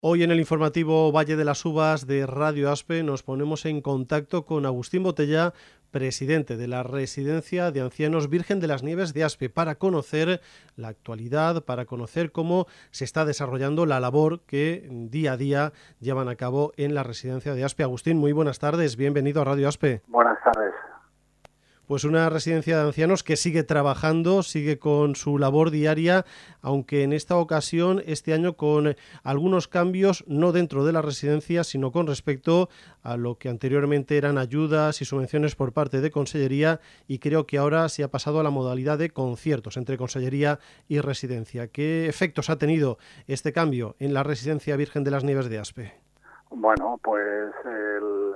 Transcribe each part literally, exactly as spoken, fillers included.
Hoy en el informativo Valle de las Uvas de Radio Aspe nos ponemos en contacto con Agustín Botella, presidente de la Residencia de Ancianos Virgen de las Nieves de Aspe, para conocer la actualidad, para conocer cómo se está desarrollando la labor que día a día llevan a cabo en la Residencia de Aspe. Agustín, muy buenas tardes, bienvenido a Radio Aspe. Buenas tardes. Pues una residencia de ancianos que sigue trabajando, sigue con su labor diaria, aunque en esta ocasión, este año, con algunos cambios, no dentro de la residencia, sino con respecto a lo que anteriormente eran ayudas y subvenciones por parte de Consellería, y creo que ahora se ha pasado a la modalidad de conciertos entre Consellería y residencia. ¿Qué efectos ha tenido este cambio en la Residencia Virgen de las Nieves de Aspe? Bueno, pues el...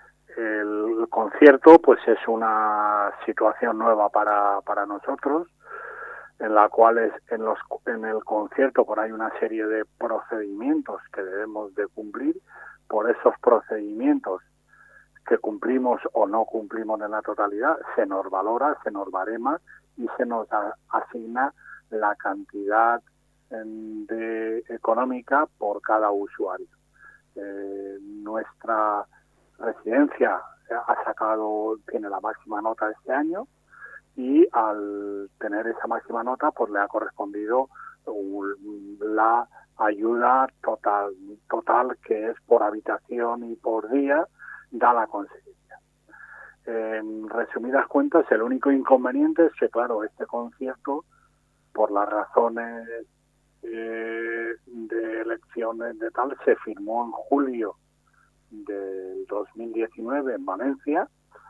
El concierto pues es una situación nueva para, para nosotros, en la cual es, en, los, en el concierto pues hay una serie de procedimientos que debemos de cumplir. Por esos procedimientos que cumplimos o no cumplimos en la totalidad, se nos valora, se nos barema y se nos a, asigna la cantidad en, de, económica por cada usuario. Eh, nuestra residencia ha sacado, tiene la máxima nota este año, y al tener esa máxima nota pues le ha correspondido un, la ayuda total total que es por habitación y por día, da la Consellería. En resumidas cuentas, el único inconveniente es que, claro, este concierto, por las razones eh, de elecciones de tal, se firmó en julio del dos mil diecinueve en Valencia,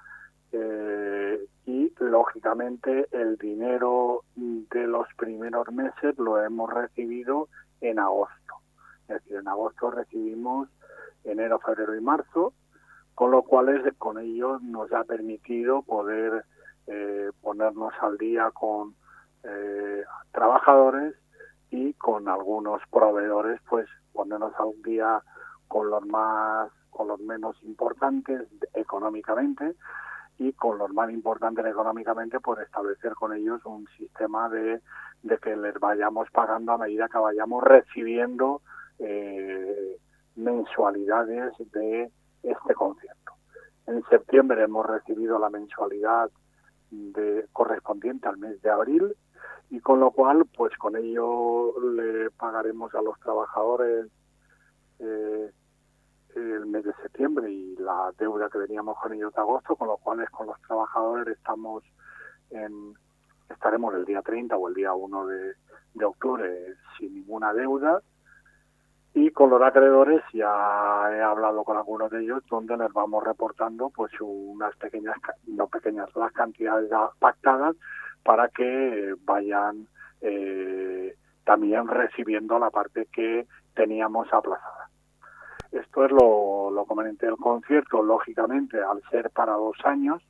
eh, y lógicamente el dinero de los primeros meses lo hemos recibido en agosto. Es decir, en agosto recibimos enero, febrero y marzo, con lo cual es, con ello nos ha permitido poder eh, ponernos al día con eh, trabajadores y con algunos proveedores, pues ponernos al día con los más con los menos importantes económicamente, y con los más importantes económicamente por establecer con ellos un sistema de, de que les vayamos pagando a medida que vayamos recibiendo eh, mensualidades de este concierto. En septiembre hemos recibido la mensualidad de, correspondiente al mes de abril, y con lo cual pues con ello le pagaremos a los trabajadores eh, el mes de septiembre y la deuda que teníamos con ellos de agosto, con lo cual es con los trabajadores estamos en, estaremos el día treinta o el día uno de, de octubre sin ninguna deuda. Y con los acreedores ya he hablado con algunos de ellos, donde les vamos reportando pues unas pequeñas, no pequeñas, las cantidades pactadas, para que vayan eh, también recibiendo la parte que teníamos aplazada. Esto es lo, lo conveniente del concierto. Lógicamente, al ser para dos años,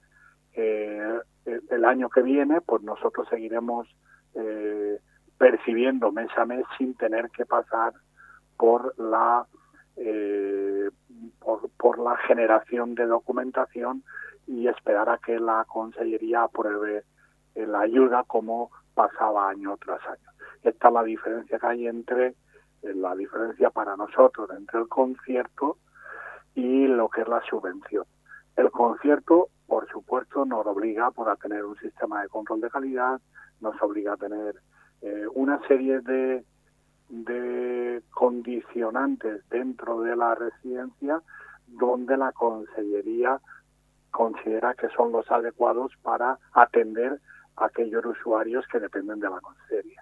eh, el, el año que viene, pues nosotros seguiremos eh, percibiendo mes a mes sin tener que pasar por la eh, por, por la generación de documentación y esperar a que la Consellería apruebe eh, la ayuda, como pasaba año tras año. Esta es la diferencia que hay entre la diferencia para nosotros entre el concierto y lo que es la subvención. El concierto, por supuesto, nos obliga pues, a tener un sistema de control de calidad, nos obliga a tener eh, una serie de, de condicionantes dentro de la residencia, donde la Consellería considera que son los adecuados para atender a aquellos usuarios que dependen de la Consellería.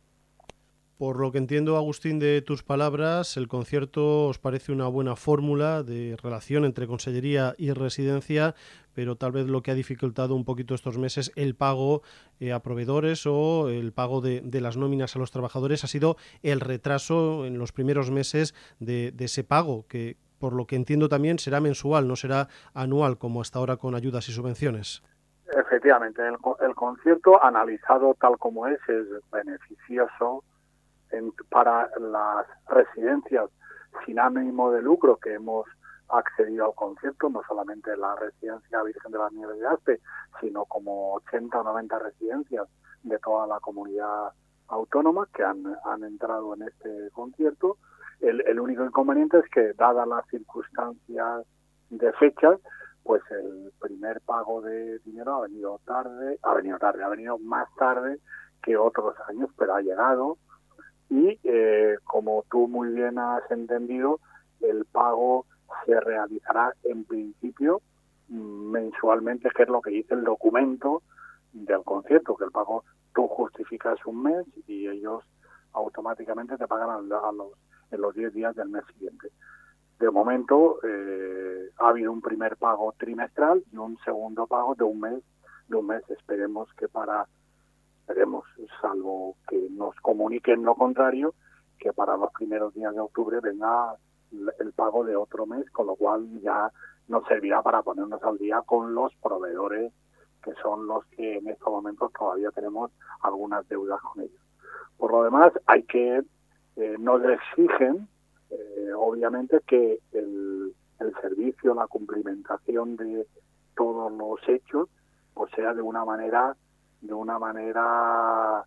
Por lo que entiendo, Agustín, de tus palabras, el concierto os parece una buena fórmula de relación entre Consellería y residencia, pero tal vez lo que ha dificultado un poquito estos meses el pago eh, a proveedores o el pago de, de las nóminas a los trabajadores ha sido el retraso en los primeros meses de, de ese pago, que por lo que entiendo también será mensual, no será anual como hasta ahora con ayudas y subvenciones. Efectivamente, el, el concierto, analizado tal como es, es beneficioso En, para las residencias sin ánimo de lucro que hemos accedido al concierto, no solamente la Residencia Virgen de las Nieves de Aspe, sino como ochenta o noventa residencias de toda la comunidad autónoma que han, han entrado en este concierto, El, el único inconveniente es que, dadas las circunstancias de fechas, pues el primer pago de dinero ha venido tarde, ha venido tarde, ha venido más tarde que otros años, pero ha llegado. Y eh, como tú muy bien has entendido, el pago se realizará en principio mensualmente, que es lo que dice el documento del concierto, que el pago tú justificas un mes y ellos automáticamente te pagan a los, en los diez días del mes siguiente. De momento eh, ha habido un primer pago trimestral y un segundo pago de un mes, de un mes. Esperemos que para, esperemos, salvo que nos comuniquen lo contrario, que para los primeros días de octubre venga el pago de otro mes, con lo cual ya nos servirá para ponernos al día con los proveedores, que son los que en estos momentos todavía tenemos algunas deudas con ellos. Por lo demás, hay que, eh, nos exigen, eh, obviamente, que el, el servicio, la cumplimentación de todos los hechos, pues sea de una manera, de una manera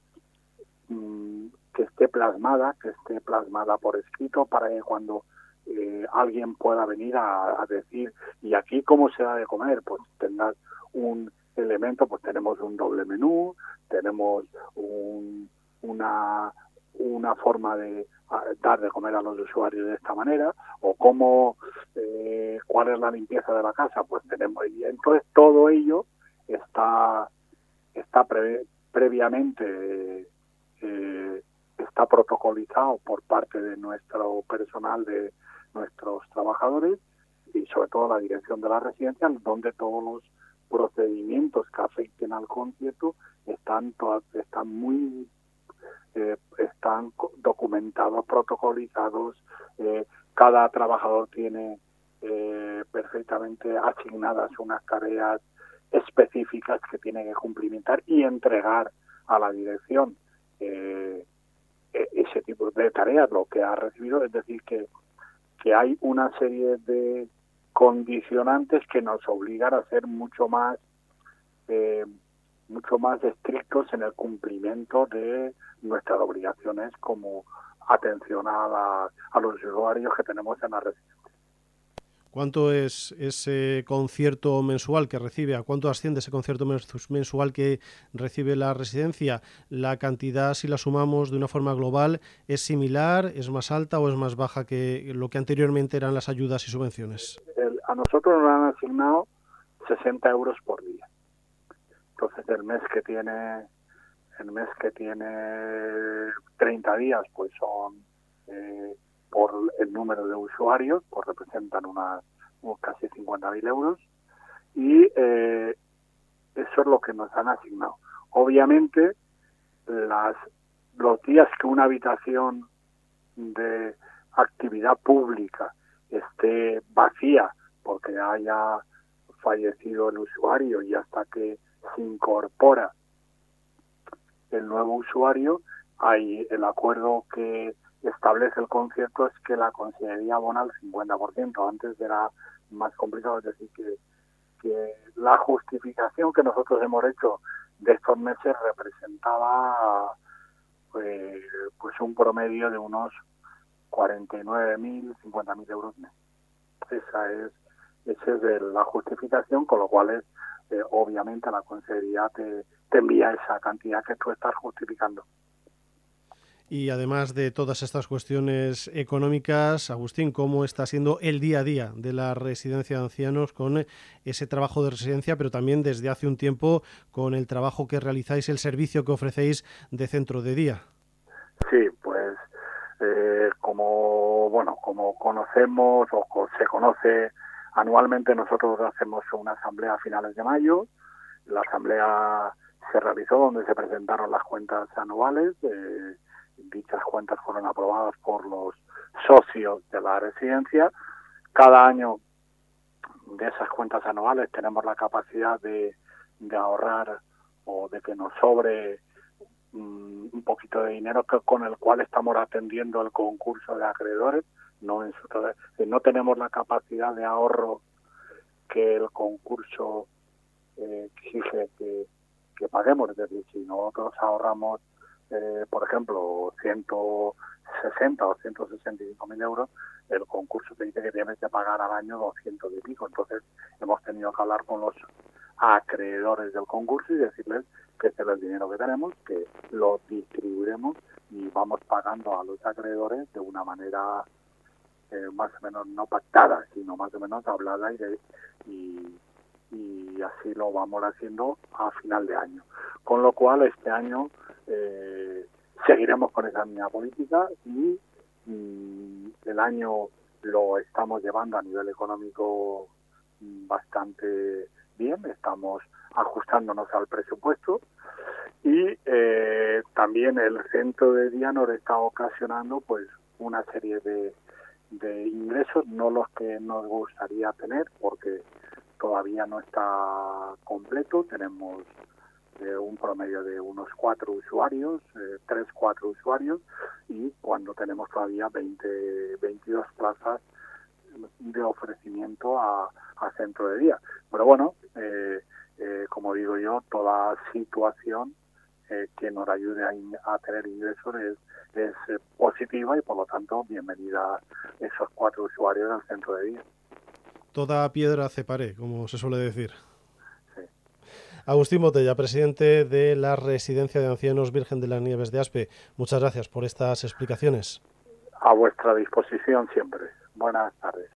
mmm, que esté plasmada, que esté plasmada por escrito, para que cuando eh, alguien pueda venir a, a decir, ¿y aquí cómo se da de comer? Pues tengas un elemento, pues tenemos un doble menú, tenemos un, una, una forma de dar de comer a los usuarios de esta manera, o cómo, eh, cuál es la limpieza de la casa, pues tenemos, y entonces todo ello está, está pre, previamente eh, está protocolizado por parte de nuestro personal, de nuestros trabajadores y sobre todo la dirección de la residencia, donde todos los procedimientos que afecten al concierto están están muy eh, están documentados, protocolizados. Eh, cada trabajador tiene eh, perfectamente asignadas unas tareas específicas que tiene que cumplimentar y entregar a la dirección eh, ese tipo de tareas, lo que ha recibido. Es decir, que, que hay una serie de condicionantes que nos obligan a ser mucho más eh, mucho más estrictos en el cumplimiento de nuestras obligaciones como atención a, la, a los usuarios que tenemos en la residencia. ¿Cuánto es ese concierto mensual que recibe? ¿A cuánto asciende ese concierto mensual que recibe la residencia? ¿La cantidad, si la sumamos de una forma global, es similar, es más alta o es más baja que lo que anteriormente eran las ayudas y subvenciones? El, a nosotros nos han asignado sesenta euros por día. Entonces el mes que tiene el mes que tiene treinta días, pues son eh, por el número de usuarios, pues representan unas, unos casi cincuenta mil euros, y eh, eso es lo que nos han asignado. Obviamente, las los días que una habitación de actividad pública esté vacía porque haya fallecido el usuario y hasta que se incorpora el nuevo usuario, hay el acuerdo que establece el concierto es que la consejería abona el cincuenta por ciento. Antes era más complicado, es decir, que, que la justificación que nosotros hemos hecho de estos meses representaba eh, pues un promedio de unos cuarenta y nueve mil, cincuenta mil euros mes. Esa es, esa es de la justificación, con lo cual es, eh, obviamente la consejería te, te envía esa cantidad que tú estás justificando. Y además de todas estas cuestiones económicas, Agustín, ¿cómo está siendo el día a día de la residencia de ancianos con ese trabajo de residencia, pero también desde hace un tiempo con el trabajo que realizáis, el servicio que ofrecéis de centro de día? Sí, pues eh, como bueno, como conocemos o se conoce anualmente, nosotros hacemos una asamblea a finales de mayo. La asamblea se realizó donde se presentaron las cuentas anuales. Eh, dichas cuentas fueron aprobadas por los socios de la residencia. Cada año de esas cuentas anuales tenemos la capacidad de, de ahorrar o de que nos sobre um, un poquito de dinero que, con el cual estamos atendiendo el concurso de acreedores. No, en su, no tenemos la capacidad de ahorro que el concurso eh, exige que, que paguemos. Es decir, si nosotros ahorramos Eh, por ejemplo, ciento sesenta o ciento sesenta y cinco mil euros, el concurso te dice que tienes que pagar al año doscientos y pico. Entonces hemos tenido que hablar con los acreedores del concurso y decirles que este es el dinero que tenemos, que lo distribuiremos y vamos pagando a los acreedores de una manera eh, más o menos no pactada, sino más o menos hablada y, de, y, y así lo vamos haciendo a final de año. Con lo cual este año eh, seguiremos con esa misma política y, y el año lo estamos llevando a nivel económico bastante bien, estamos ajustándonos al presupuesto y eh, también el centro de día nos está ocasionando pues una serie de, de ingresos, no los que nos gustaría tener porque todavía no está completo, tenemos eh, un promedio de unos cuatro usuarios, eh, tres, cuatro usuarios y cuando tenemos todavía veinte, veintidós plazas de ofrecimiento a, a centro de día. Pero bueno, eh, eh, como digo yo, toda situación eh, que nos ayude a, in, a tener ingresos es, es eh, positiva y por lo tanto bienvenida esos cuatro usuarios del centro de día. Toda piedra hace pared, como se suele decir. Sí. Agustín Botella, presidente de la Residencia de Ancianos Virgen de las Nieves de Aspe. Muchas gracias por estas explicaciones. A vuestra disposición siempre. Buenas tardes.